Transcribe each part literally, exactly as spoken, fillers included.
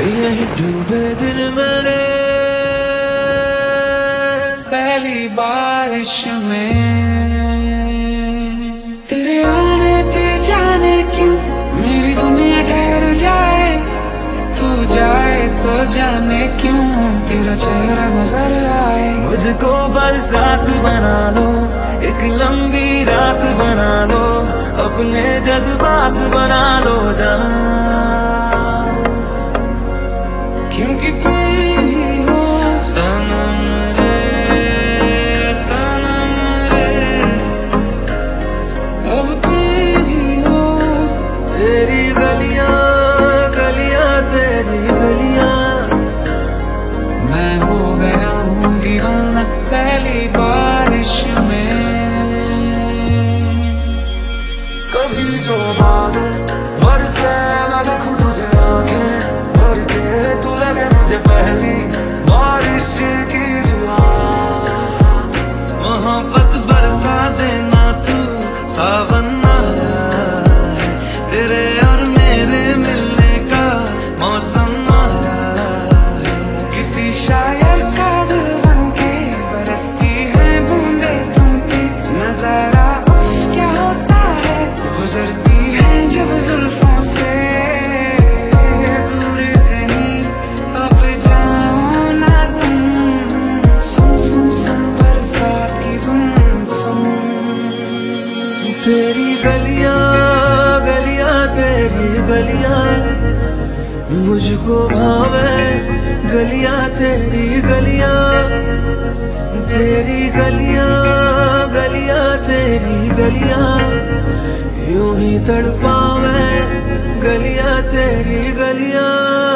यही डूबे दिल मेरे पहली बारिश में। तेरे आने पे जाने क्यों मेरी दुनिया ठहर जाए, तू जाए तो जाने क्यों तेरा चेहरा नजर आए। मुझको बरसात बना लो, एक लंबी रात बना लो, अपने जज्बात बना लो जान, क्योंकि तुम ही हो सनम रे सनम रे, अब तुम ही हो। तेरी गलियां गलियां तेरी गलियां, मैं हो गया हूँ दीवाना पहली बारिश में। कभी जो बादल बरसे मैं देखूं तुझे आंखें भर के, तू लगे मुझे पहली बारिश की दुआ। मोहब्बत बरसा देना तू सावन आया है, तेरे और मेरे मिलने का मौसम आया है। किसी शायर का दिल बनके बरसती है बूंदे तुम पे, नजारा उफ क्या होता है, गुजरती है जब जुल्फों से दूर कहीं, अब जाओ ना तुम। सुन सुन सुन बरसात की धुन सुन। तेरी गलियां गलियां तेरी गलियां मुझको भावे, गलियां तेरी गलियां, तेरी गलियां गलियां तेरी गलियां यूं ही तड़पावे, गलियां तेरी गलियां।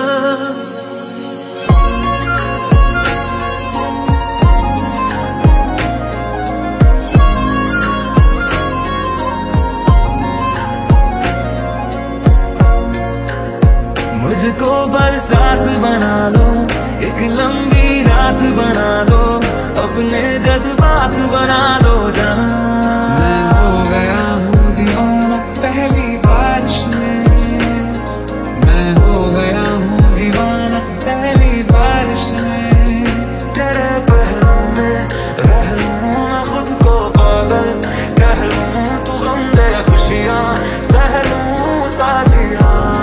मुझको बरसात बना लो, एक लंबी रात बना लो, अपने जज्बात बना लो जान, मैं हो गया हूँ दीवाना पहली बारिश में। मैं हो गया हूँ दीवाना पहली बारिश में। तेरे पहलू में रह लूं मैं खुद को पागल कह लूं, तू गम दे खुशियाँ सह लूं साथिया।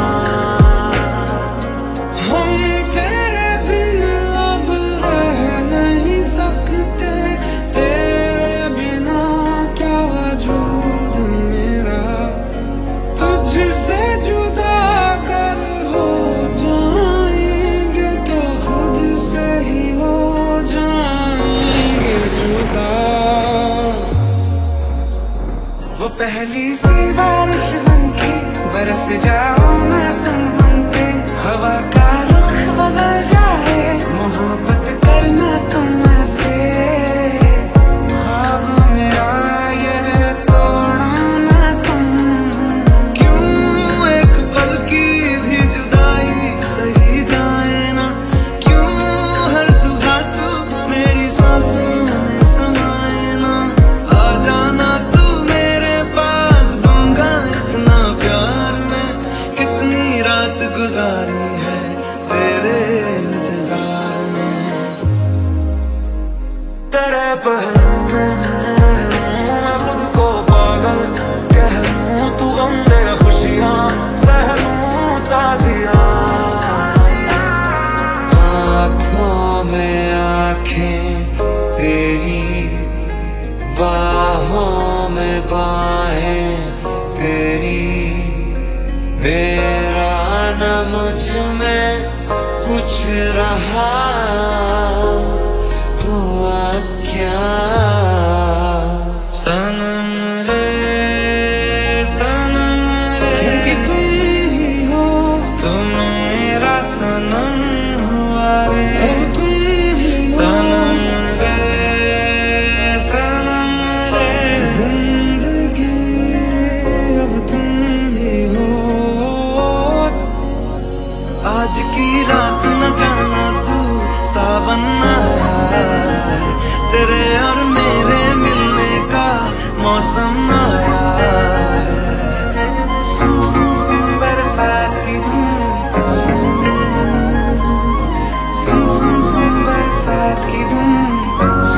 वो पहली सी बारिश बनके बरस जाओ ना तुम हम पे, हवा का रुख बदल जाए, मोहब्बत करना तुम ऐसे, ख्वाब मेरा ये तोड़ो ना तुम। क्यों एक पल की भी जुदाई सही जाए ना, क्यों हर सुबह तू मेरी सांसों में समाए ना, आ जाना गुजारी है तेरे इंतजार में। तेरे पहलू में मैं खुद को पागल कह लूं, तू गम दे खुशियाँ सह लूं साथिया। आँखों में आँखें तेरी, बाहों में बाहें तेरी, मेरा न मुझ में कुछ रहा हुआ क्या। सनम रे सनम रे, क्योंकि तुम ही हो, तुम मेरा सनम हुआ रे, तुम ही हो सनम रे सनम रे। जिंदगी अब तुम ही हो, आज की रात न जाना तू सावन आया है, तेरे और मेरे मिलने का मौसम आया है। सुन सुन सुन बरसात की धुन सुन। साथ की धुन